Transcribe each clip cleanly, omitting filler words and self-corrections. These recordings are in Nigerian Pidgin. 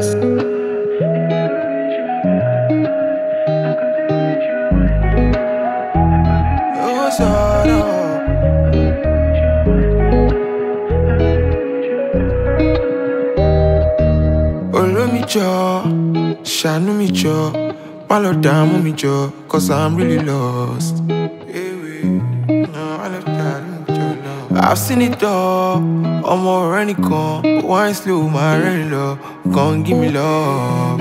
Shanu me jaw, malo down me jaw, cause I'm really lost. I've seen it all, I'm already gone. Wine slow, my rain love, come give me love.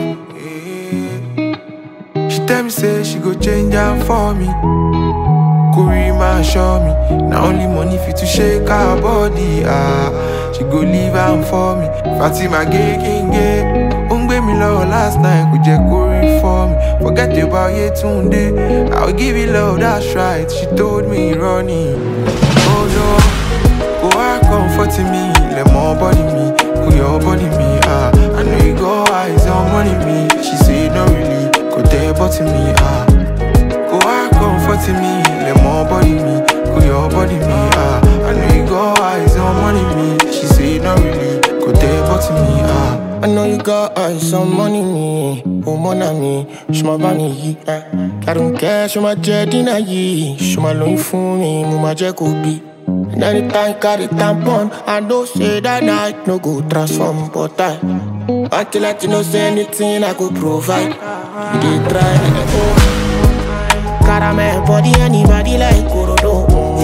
She tell me say she go change her for me. Kurima show me, now only money fit to shake her body. She go leave her for me. Fatima gay king gay. Me love last night, could you go for me? Forget about you today. I'll give you love, that's right. She told me running. Oh no, go out comforting me, let more body me, cool your body me. I know you go eyes on money me. She say no really, go there but me. Go out comforting me, let more body me, cool your body me. I know you go eyes on money me. She say no really, go there but me. I know you got eyes on money, me. Oh, mon ami, je m'en vais ni. I don't care, je m'en j'ai dinayi. Je m'en loin for me, mama j'ai kobi. And anytime got it tampon, I know say that night no go transform, but I want to let you know say anything I could provide. You did try, oh. Caramel body, anybody like Korodo.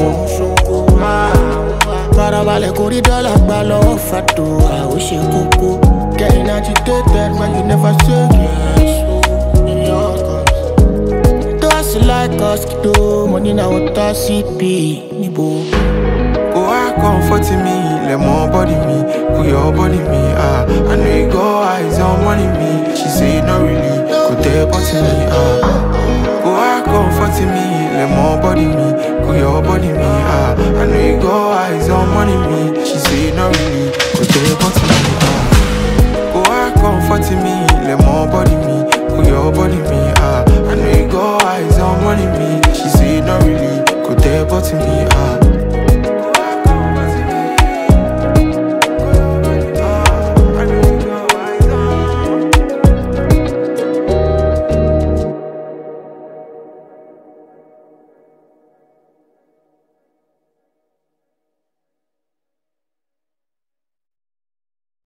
Parabale corridor like Balo Fatu, I wish you could. Getting agitated when you never say yes. Do I see like us, do money now what I see be Nibo. Go out comforting me, let more body me, put your body me. I know you go eyes on money me. She say no really, go there but me. Go out comforting me, let more